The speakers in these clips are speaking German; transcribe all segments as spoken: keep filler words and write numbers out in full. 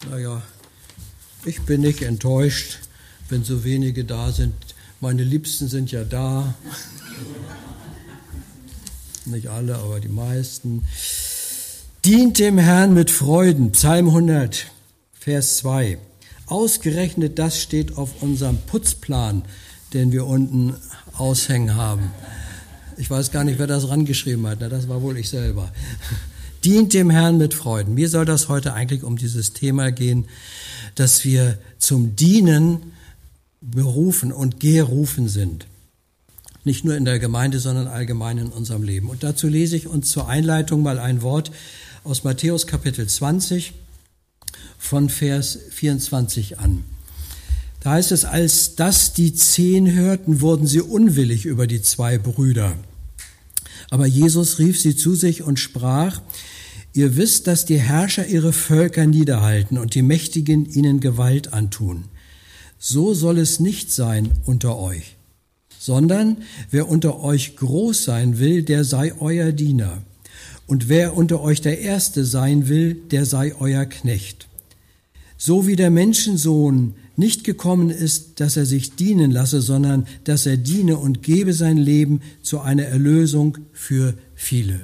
Naja, ich bin nicht enttäuscht, wenn so wenige da sind. Meine Liebsten sind ja da. Nicht alle, aber die meisten. Dient dem Herrn mit Freuden. Psalm hundert, Vers zwei. Ausgerechnet das steht auf unserem Putzplan, den wir unten aushängen haben. Ich weiß gar nicht, wer das rangeschrieben hat. Na, das war wohl ich selber. Dient dem Herrn mit Freuden. Mir soll das heute eigentlich um dieses Thema gehen, dass wir zum Dienen berufen und gerufen sind. Nicht nur in der Gemeinde, sondern allgemein in unserem Leben. Und dazu lese ich uns zur Einleitung mal ein Wort aus Matthäus Kapitel zwanzig von Vers vierundzwanzig an. Da heißt es, als das die Zehn hörten, wurden sie unwillig über die zwei Brüder. Aber Jesus rief sie zu sich und sprach, ihr wisst, dass die Herrscher ihre Völker niederhalten und die Mächtigen ihnen Gewalt antun. So soll es nicht sein unter euch, sondern wer unter euch groß sein will, der sei euer Diener. Und wer unter euch der Erste sein will, der sei euer Knecht. So wie der Menschensohn nicht gekommen ist, dass er sich dienen lasse, sondern dass er diene und gebe sein Leben zu einer Erlösung für viele.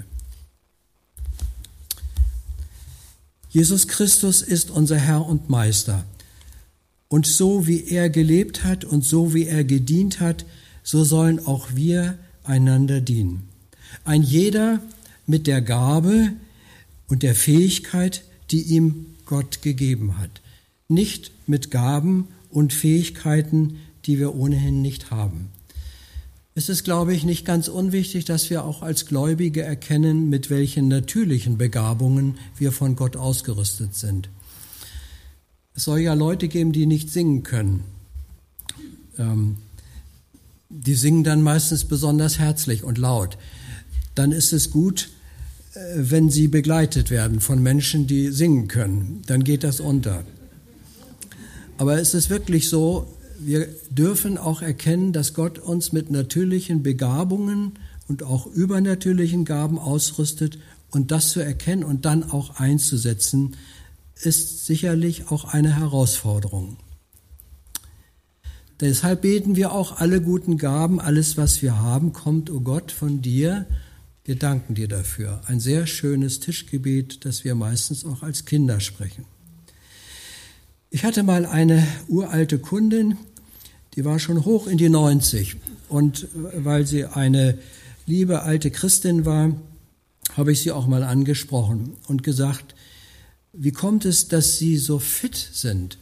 Jesus Christus ist unser Herr und Meister. Und so wie er gelebt hat und so wie er gedient hat, so sollen auch wir einander dienen. Ein jeder mit der Gabe und der Fähigkeit, die ihm Gott gegeben hat. Nicht mit Gaben und Fähigkeiten, die wir ohnehin nicht haben. Es ist, glaube ich, nicht ganz unwichtig, dass wir auch als Gläubige erkennen, mit welchen natürlichen Begabungen wir von Gott ausgerüstet sind. Es soll ja Leute geben, die nicht singen können. Ähm, die singen dann meistens besonders herzlich und laut. Dann ist es gut, wenn sie begleitet werden von Menschen, die singen können. Dann geht das unter. Aber es ist wirklich so, wir dürfen auch erkennen, dass Gott uns mit natürlichen Begabungen und auch übernatürlichen Gaben ausrüstet. Und das zu erkennen und dann auch einzusetzen, ist sicherlich auch eine Herausforderung. Deshalb beten wir auch alle guten Gaben, alles was wir haben, kommt, o Gott, von dir. Wir danken dir dafür. Ein sehr schönes Tischgebet, das wir meistens auch als Kinder sprechen. Ich hatte mal eine uralte Kundin, die war schon hoch in die neunzig. Und weil sie eine liebe alte Christin war, habe ich sie auch mal angesprochen und gesagt, wie kommt es, dass Sie so fit sind,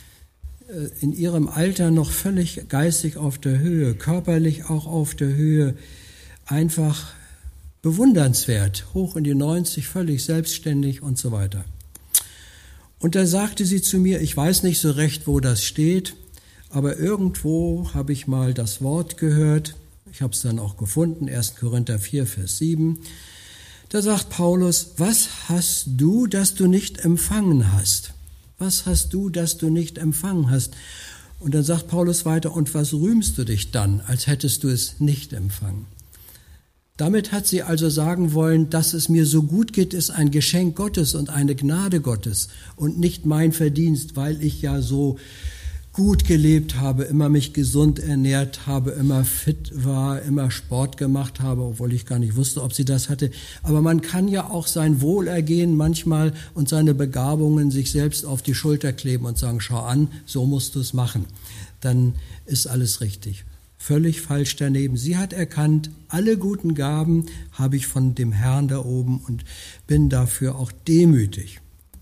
in Ihrem Alter noch völlig geistig auf der Höhe, körperlich auch auf der Höhe, einfach bewundernswert, hoch in die neunzig, völlig selbstständig und so weiter. Und da sagte sie zu mir, ich weiß nicht so recht, wo das steht, aber irgendwo habe ich mal das Wort gehört, ich habe es dann auch gefunden, erster Korinther vier, Vers sieben, da sagt Paulus, was hast du, das du nicht empfangen hast? Was hast du, das du nicht empfangen hast? Und dann sagt Paulus weiter, und was rühmst du dich dann, als hättest du es nicht empfangen? Damit hat sie also sagen wollen, dass es mir so gut geht, ist ein Geschenk Gottes und eine Gnade Gottes und nicht mein Verdienst, weil ich ja so gut gelebt habe, immer mich gesund ernährt habe, immer fit war, immer Sport gemacht habe, obwohl ich gar nicht wusste, ob sie das hatte. Aber man kann ja auch sein Wohlergehen manchmal und seine Begabungen sich selbst auf die Schulter kleben und sagen, schau an, so musst du es machen. Dann ist alles richtig. Völlig falsch daneben. Sie hat erkannt, alle guten Gaben habe ich von dem Herrn da oben und bin dafür auch demütig.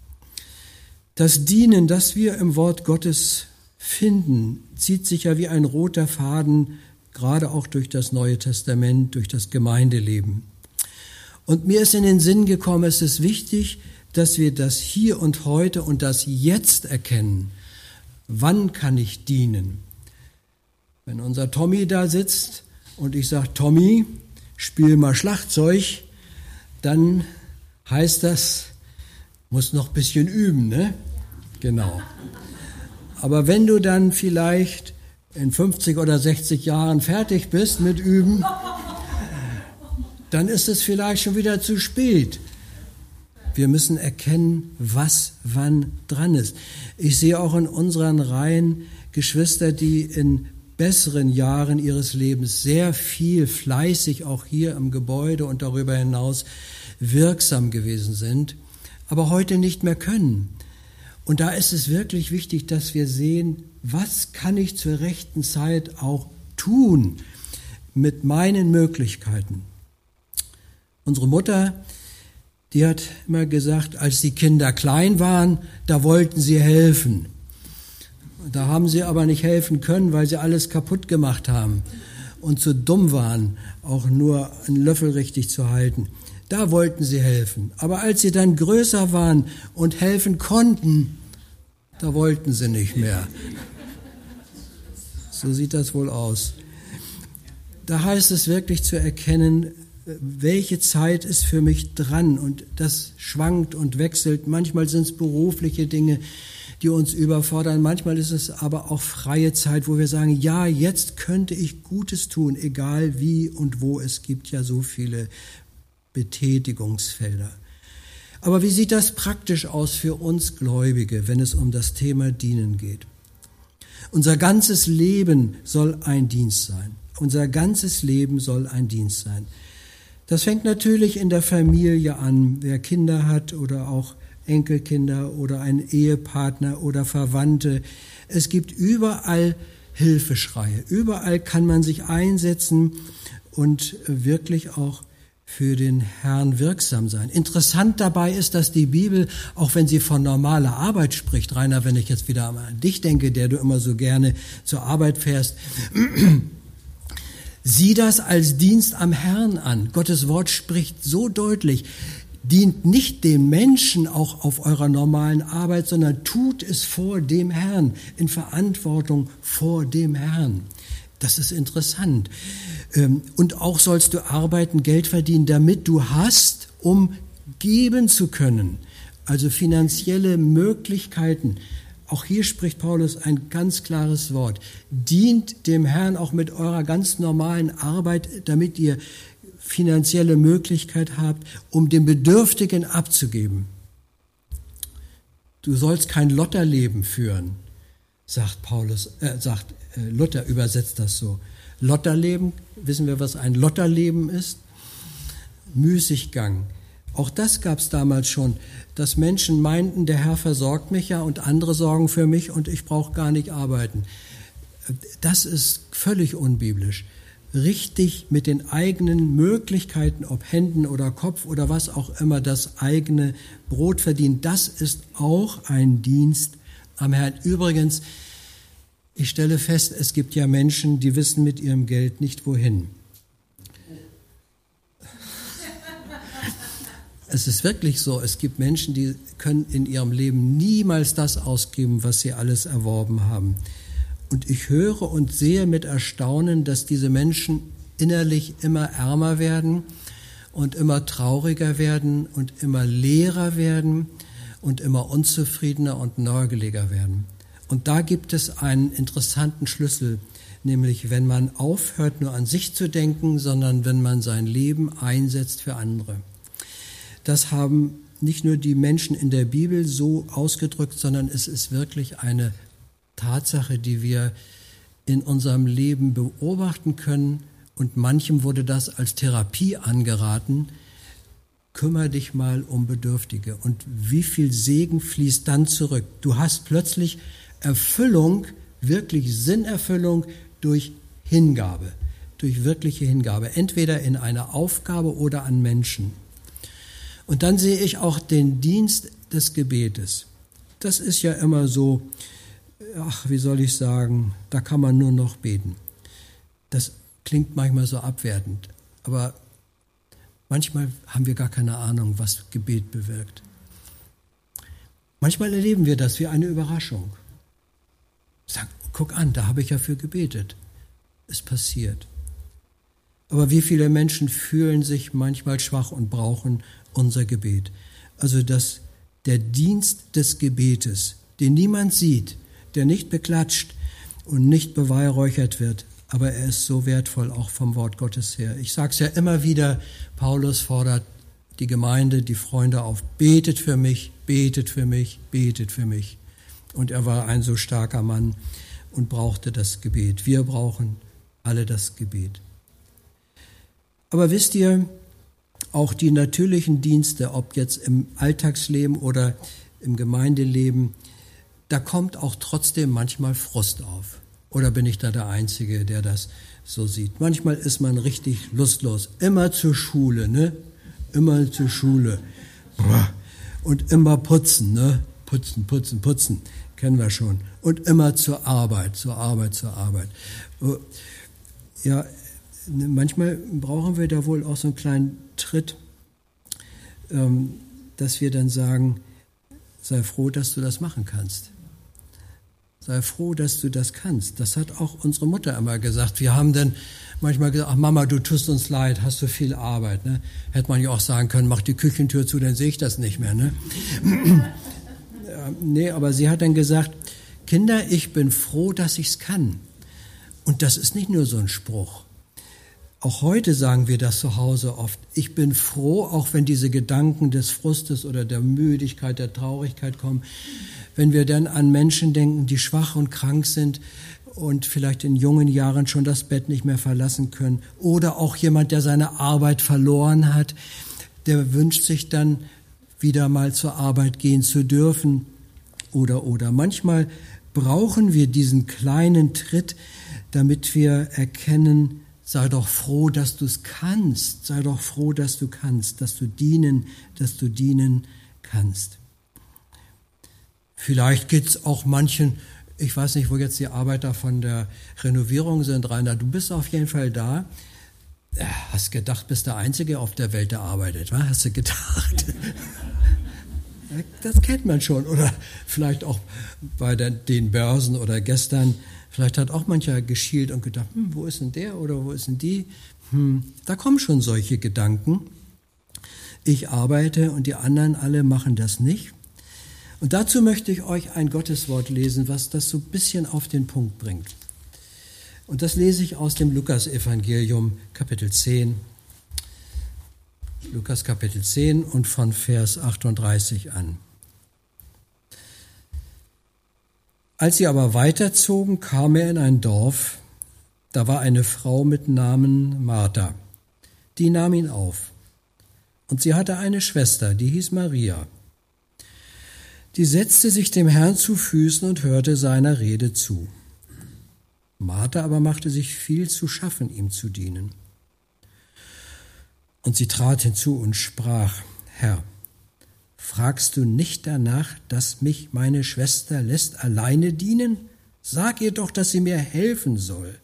Das Dienen, das wir im Wort Gottes finden, zieht sich ja wie ein roter Faden, gerade auch durch das Neue Testament, durch das Gemeindeleben. Und mir ist in den Sinn gekommen, es ist wichtig, dass wir das hier und heute und das jetzt erkennen. Wann kann ich dienen? Wenn unser Tommy da sitzt und ich sage, Tommy, spiel mal Schlagzeug, dann heißt das, muss noch ein bisschen üben, ne? Genau. Aber wenn du dann vielleicht in fünfzig oder sechzig Jahren fertig bist mit Üben, dann ist es vielleicht schon wieder zu spät. Wir müssen erkennen, was wann dran ist. Ich sehe auch in unseren Reihen Geschwister, die in besseren Jahren ihres Lebens sehr viel fleißig auch hier im Gebäude und darüber hinaus wirksam gewesen sind, aber heute nicht mehr können. Und da ist es wirklich wichtig, dass wir sehen, was kann ich zur rechten Zeit auch tun mit meinen Möglichkeiten. Unsere Mutter, die hat immer gesagt, als die Kinder klein waren, da wollten sie helfen. Da haben sie aber nicht helfen können, weil sie alles kaputt gemacht haben und zu dumm waren, auch nur einen Löffel richtig zu halten. Da wollten sie helfen. Aber als sie dann größer waren und helfen konnten, da wollten sie nicht mehr. So sieht das wohl aus. Da heißt es wirklich zu erkennen, welche Zeit ist für mich dran, und das schwankt und wechselt. Manchmal sind es berufliche Dinge, die uns überfordern. Manchmal ist es aber auch freie Zeit, wo wir sagen, ja, jetzt könnte ich Gutes tun, egal wie und wo. Es gibt ja so viele Betätigungsfelder. Aber wie sieht das praktisch aus für uns Gläubige, wenn es um das Thema Dienen geht? Unser ganzes Leben soll ein Dienst sein. Unser ganzes Leben soll ein Dienst sein. Das fängt natürlich in der Familie an, wer Kinder hat oder auch Enkelkinder oder einen Ehepartner oder Verwandte. Es gibt überall Hilfeschreie. Überall kann man sich einsetzen und wirklich auch für den Herrn wirksam sein. Interessant dabei ist, dass die Bibel, auch wenn sie von normaler Arbeit spricht, Rainer, wenn ich jetzt wieder an dich denke, der du immer so gerne zur Arbeit fährst, sieh das als Dienst am Herrn an. Gottes Wort spricht so deutlich, dient nicht dem Menschen auch auf eurer normalen Arbeit, sondern tut es vor dem Herrn, in Verantwortung vor dem Herrn. Das ist interessant. Und auch sollst du arbeiten, Geld verdienen, damit du hast, um geben zu können. Also finanzielle Möglichkeiten. Auch hier spricht Paulus ein ganz klares Wort. Dient dem Herrn auch mit eurer ganz normalen Arbeit, damit ihr finanzielle Möglichkeit habt, um den Bedürftigen abzugeben. Du sollst kein Lotterleben führen, sagt Paulus, äh, sagt äh, Luther, übersetzt das so. Lotterleben, wissen wir, was ein Lotterleben ist? Müßiggang. Auch das gab es damals schon, dass Menschen meinten, der Herr versorgt mich ja und andere sorgen für mich und ich brauche gar nicht arbeiten. Das ist völlig unbiblisch. Richtig mit den eigenen Möglichkeiten, ob Händen oder Kopf oder was auch immer, das eigene Brot verdienen, das ist auch ein Dienst am Herrn. Übrigens, ich stelle fest, es gibt ja Menschen, die wissen mit ihrem Geld nicht wohin. Es ist wirklich so, es gibt Menschen, die können in ihrem Leben niemals das ausgeben, was sie alles erworben haben. Und ich höre und sehe mit Erstaunen, dass diese Menschen innerlich immer ärmer werden und immer trauriger werden und immer leerer werden und immer unzufriedener und nörgeliger werden. Und da gibt es einen interessanten Schlüssel, nämlich wenn man aufhört, nur an sich zu denken, sondern wenn man sein Leben einsetzt für andere. Das haben nicht nur die Menschen in der Bibel so ausgedrückt, sondern es ist wirklich eine Tatsache, die wir in unserem Leben beobachten können. Und manchem wurde das als Therapie angeraten. Kümmere dich mal um Bedürftige. Und wie viel Segen fließt dann zurück? Du hast plötzlich Erfüllung, wirklich Sinnerfüllung durch Hingabe, durch wirkliche Hingabe, entweder in eine Aufgabe oder an Menschen. Und dann sehe ich auch den Dienst des Gebetes. Das ist ja immer so, ach, wie soll ich sagen, da kann man nur noch beten. Das klingt manchmal so abwertend, aber manchmal haben wir gar keine Ahnung, was Gebet bewirkt. Manchmal erleben wir das wie eine Überraschung. Sag, guck an, da habe ich ja für gebetet. Es passiert. Aber wie viele Menschen fühlen sich manchmal schwach und brauchen unser Gebet. Also dass der Dienst des Gebetes, den niemand sieht, der nicht beklatscht und nicht beweihräuchert wird, aber er ist so wertvoll auch vom Wort Gottes her. Ich sage es ja immer wieder, Paulus fordert die Gemeinde, die Freunde auf, betet für mich, betet für mich, betet für mich. Und er war ein so starker Mann und brauchte das Gebet. Wir brauchen alle das Gebet. Aber wisst ihr, auch die natürlichen Dienste, ob jetzt im Alltagsleben oder im Gemeindeleben, da kommt auch trotzdem manchmal Frust auf. Oder bin ich da der Einzige, der das so sieht? Manchmal ist man richtig lustlos. Immer zur Schule, ne? Immer zur Schule. Und immer putzen, ne? Putzen, putzen, putzen. Kennen wir schon. Und immer zur Arbeit, zur Arbeit, zur Arbeit. Ja, manchmal brauchen wir da wohl auch so einen kleinen Tritt, dass wir dann sagen, sei froh, dass du das machen kannst. Sei froh, dass du das kannst. Das hat auch unsere Mutter immer gesagt. Wir haben dann manchmal gesagt, ach Mama, du tust uns leid, hast du viel Arbeit. Ne? Hätte man ja auch sagen können, mach die Küchentür zu, dann sehe ich das nicht mehr. Ne? ja, nee, aber sie hat dann gesagt, Kinder, ich bin froh, dass ich es kann. Und das ist nicht nur so ein Spruch. Auch heute sagen wir das zu Hause oft. Ich bin froh, auch wenn diese Gedanken des Frustes oder der Müdigkeit, der Traurigkeit kommen, wenn wir dann an Menschen denken, die schwach und krank sind und vielleicht in jungen Jahren schon das Bett nicht mehr verlassen können. Oder auch jemand, der seine Arbeit verloren hat, der wünscht sich dann wieder mal zur Arbeit gehen zu dürfen. Oder, oder. Manchmal brauchen wir diesen kleinen Tritt, damit wir erkennen, sei doch froh, dass du es kannst. Sei doch froh, dass du kannst, dass du dienen, dass du dienen kannst. Vielleicht geht es auch manchen, ich weiß nicht, wo jetzt die Arbeiter von der Renovierung sind, Rainer, du bist auf jeden Fall da. Hast gedacht, bist der Einzige auf der Welt, der arbeitet, wa? Hast du gedacht? Das kennt man schon. Oder vielleicht auch bei den Börsen oder gestern, vielleicht hat auch mancher geschielt und gedacht, hm, wo ist denn der oder wo ist denn die? Hm, da kommen schon solche Gedanken. Ich arbeite und die anderen alle machen das nicht. Und dazu möchte ich euch ein Gotteswort lesen, was das so ein bisschen auf den Punkt bringt. Und das lese ich aus dem Lukas-Evangelium, Kapitel zehn. Lukas Kapitel zehn und von Vers achtunddreißig an. Als sie aber weiterzogen, kam er in ein Dorf. Da war eine Frau mit Namen Martha. Die nahm ihn auf. Und sie hatte eine Schwester, die hieß Maria. Die setzte sich dem Herrn zu Füßen und hörte seiner Rede zu. Martha aber machte sich viel zu schaffen, ihm zu dienen. Und sie trat hinzu und sprach, Herr, fragst du nicht danach, dass mich meine Schwester lässt alleine dienen? Sag ihr doch, dass sie mir helfen soll.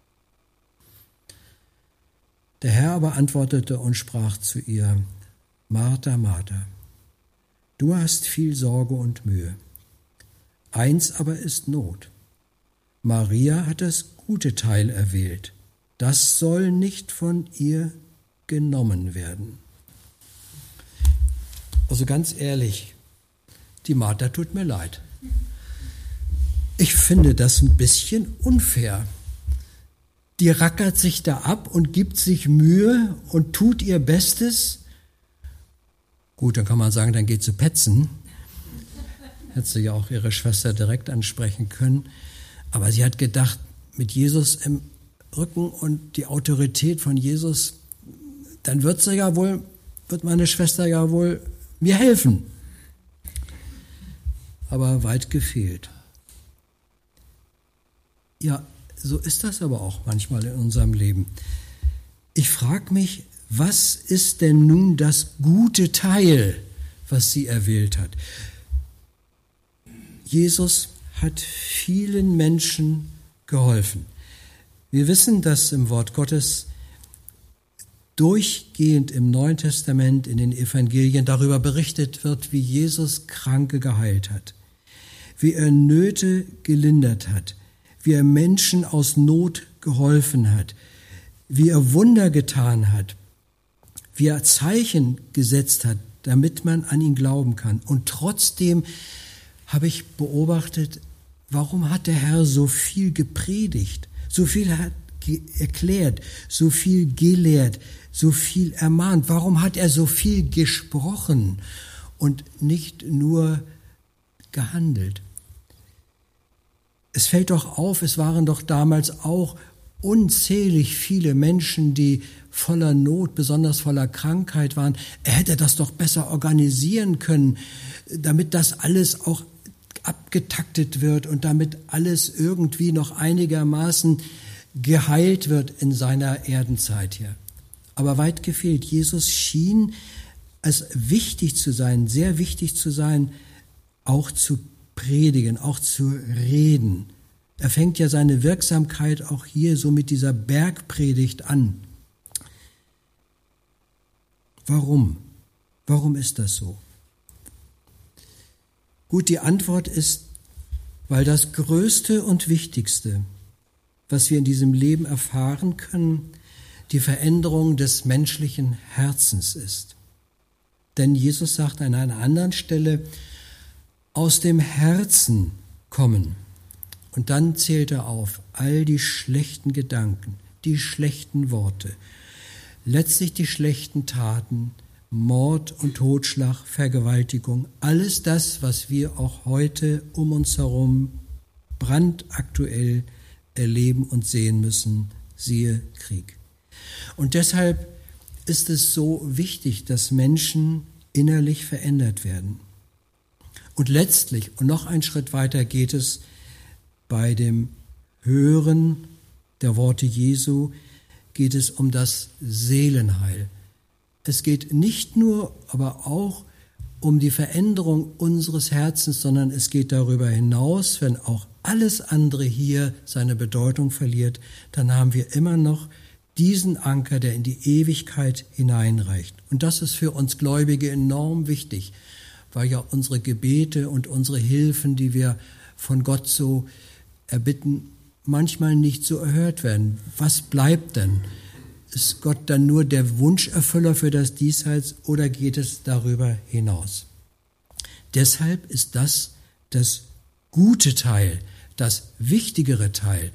Der Herr aber antwortete und sprach zu ihr, Martha, Martha, du hast viel Sorge und Mühe. Eins aber ist Not. Maria hat das gute Teil erwählt. Das soll nicht von ihr genommen werden. Also ganz ehrlich, die Martha tut mir leid. Ich finde das ein bisschen unfair. Die rackert sich da ab und gibt sich Mühe und tut ihr Bestes. Gut, dann kann man sagen, dann geht sie petzen. Hätte sie ja auch ihre Schwester direkt ansprechen können. Aber sie hat gedacht, mit Jesus im Rücken und die Autorität von Jesus, dann wird sie ja wohl, wird meine Schwester ja wohl mir helfen. Aber weit gefehlt. Ja, so ist das aber auch manchmal in unserem Leben. Ich frage mich, was ist denn nun das gute Teil, was sie erwählt hat? Jesus hat vielen Menschen geholfen. Wir wissen, dass im Wort Gottes durchgehend im Neuen Testament, in den Evangelien darüber berichtet wird, wie Jesus Kranke geheilt hat, wie er Nöte gelindert hat, wie er Menschen aus Not geholfen hat, wie er Wunder getan hat, wie er Zeichen gesetzt hat, damit man an ihn glauben kann. Und trotzdem habe ich beobachtet, warum hat der Herr so viel gepredigt, so viel hat ge- erklärt, so viel gelehrt, so viel ermahnt? Warum hat er so viel gesprochen und nicht nur gehandelt? Es fällt doch auf, es waren doch damals auch unzählig viele Menschen, die voller Not, besonders voller Krankheit waren. Er hätte das doch besser organisieren können, damit das alles auch abgetaktet wird und damit alles irgendwie noch einigermaßen geheilt wird in seiner Erdenzeit hier. Aber weit gefehlt. Jesus schien es wichtig zu sein, sehr wichtig zu sein, auch zu predigen, auch zu reden. Er fängt ja seine Wirksamkeit auch hier so mit dieser Bergpredigt an. Warum? Warum ist das so? Gut, die Antwort ist, weil das Größte und Wichtigste, was wir in diesem Leben erfahren können, die Veränderung des menschlichen Herzens ist. Denn Jesus sagt an einer anderen Stelle, aus dem Herzen kommen. Und dann zählt er auf all die schlechten Gedanken, die schlechten Worte, letztlich die schlechten Taten, Mord und Totschlag, Vergewaltigung, alles das, was wir auch heute um uns herum brandaktuell erleben und sehen müssen, siehe Krieg. Und deshalb ist es so wichtig, dass Menschen innerlich verändert werden. Und letztlich, und noch einen Schritt weiter geht es bei dem Hören der Worte Jesu, geht es um das Seelenheil. Es geht nicht nur, aber auch um die Veränderung unseres Herzens, sondern es geht darüber hinaus, wenn auch alles andere hier seine Bedeutung verliert, dann haben wir immer noch diesen Anker, der in die Ewigkeit hineinreicht. Und das ist für uns Gläubige enorm wichtig, weil ja unsere Gebete und unsere Hilfen, die wir von Gott so erbitten, manchmal nicht so erhört werden. Was bleibt denn? Ist Gott dann nur der Wunscherfüller für das Diesseits oder geht es darüber hinaus? Deshalb ist das das gute Teil, das wichtigere Teil,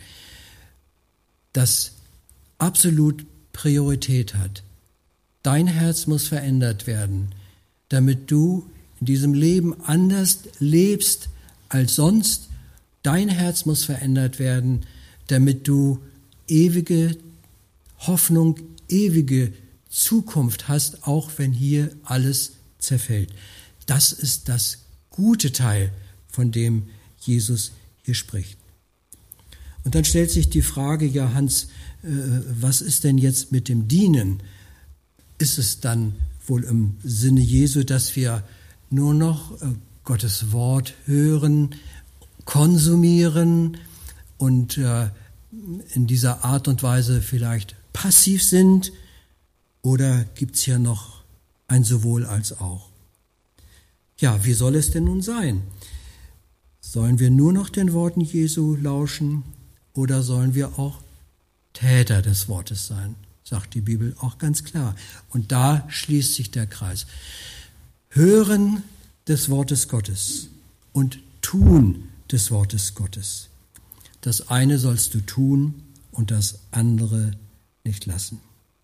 das absolut Priorität hat. Dein Herz muss verändert werden, damit du in diesem Leben anders lebst als sonst. Dein Herz muss verändert werden, damit du ewige Hoffnung, ewige Zukunft hast, auch wenn hier alles zerfällt. Das ist das gute Teil, von dem Jesus hier spricht. Und dann stellt sich die Frage, ja Hans, äh, was ist denn jetzt mit dem Dienen? Ist es dann wohl im Sinne Jesu, dass wir nur noch äh, Gottes Wort hören, konsumieren und äh, in dieser Art und Weise vielleicht passiv sind? Oder gibt es hier noch ein sowohl als auch? Ja, wie soll es denn nun sein? Sollen wir nur noch den Worten Jesu lauschen oder sollen wir auch Täter des Wortes sein? Sagt die Bibel auch ganz klar. Und da schließt sich der Kreis. Hören des Wortes Gottes und Tun des Wortes Gottes. Das eine sollst du tun und das andere nicht lassen.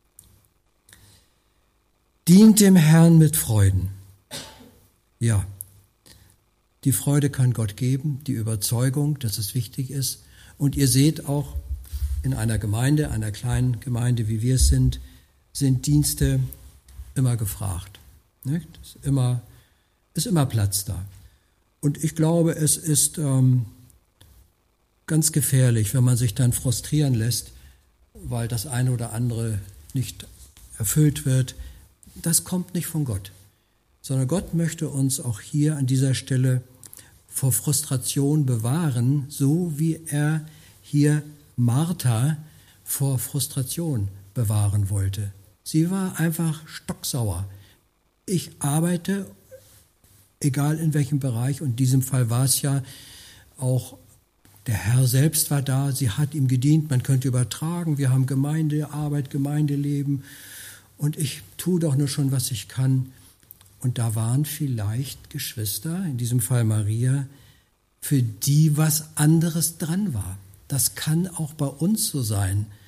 Dient dem Herrn mit Freuden. Ja, die Freude kann Gott geben, die Überzeugung, dass es wichtig ist. Und ihr seht auch, in einer Gemeinde, einer kleinen Gemeinde, wie wir es sind, sind Dienste immer gefragt. Nicht? Ist immer, ist immer Platz da. Und ich glaube, es ist ähm, ganz gefährlich, wenn man sich dann frustrieren lässt, weil das eine oder andere nicht erfüllt wird. Das kommt nicht von Gott, sondern Gott möchte uns auch hier an dieser Stelle vor Frustration bewahren, so wie er hier Martha vor Frustration bewahren wollte. Sie war einfach stocksauer. Ich arbeite, egal in welchem Bereich, und in diesem Fall war es ja auch, der Herr selbst war da, sie hat ihm gedient, man könnte übertragen, wir haben Gemeindearbeit, Gemeindeleben und ich tue doch nur schon, was ich kann. Und da waren vielleicht Geschwister, in diesem Fall Maria, für die was anderes dran war. Das kann auch bei uns so sein,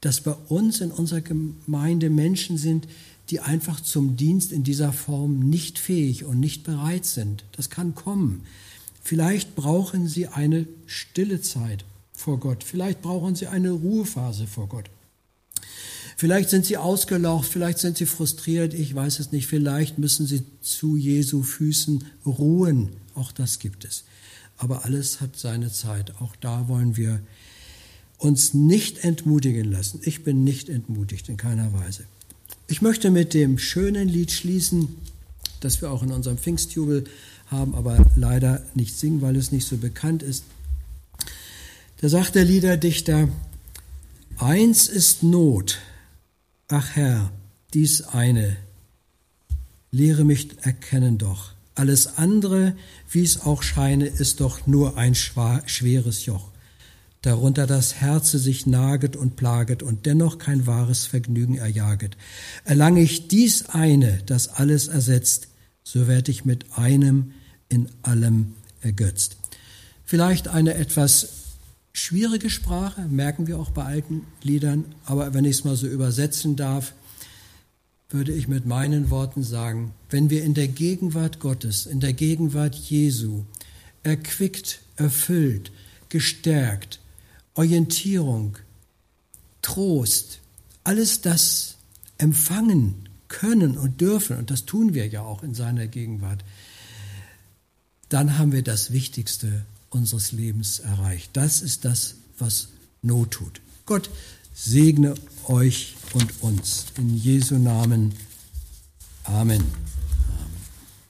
dass bei uns in unserer Gemeinde Menschen sind, die einfach zum Dienst in dieser Form nicht fähig und nicht bereit sind. Das kann kommen. Vielleicht brauchen sie eine stille Zeit vor Gott. Vielleicht brauchen sie eine Ruhephase vor Gott. Vielleicht sind sie ausgelaucht, vielleicht sind sie frustriert, ich weiß es nicht. Vielleicht müssen sie zu Jesu Füßen ruhen. Auch das gibt es. Aber alles hat seine Zeit. Auch da wollen wir uns nicht entmutigen lassen. Ich bin nicht entmutigt in keiner Weise. Ich möchte mit dem schönen Lied schließen, das wir auch in unserem Pfingstjubel haben, aber leider nicht singen, weil es nicht so bekannt ist. Da sagt der Liederdichter: Eins ist Not, ach Herr, dies eine, lehre mich erkennen doch. Alles andere, wie es auch scheine, ist doch nur ein schweres Joch, darunter das Herze sich naget und plaget und dennoch kein wahres Vergnügen erjaget. Erlange ich dies eine, das alles ersetzt, so werde ich mit einem in allem ergötzt. Vielleicht eine etwas schwierige Sprache, merken wir auch bei alten Liedern, aber wenn ich es mal so übersetzen darf, würde ich mit meinen Worten sagen, wenn wir in der Gegenwart Gottes, in der Gegenwart Jesu, erquickt, erfüllt, gestärkt, Orientierung, Trost, alles das empfangen können und dürfen, und das tun wir ja auch in seiner Gegenwart, dann haben wir das Wichtigste unseres Lebens erreicht. Das ist das, was Not tut. Gott segne euch und uns. In Jesu Namen. Amen.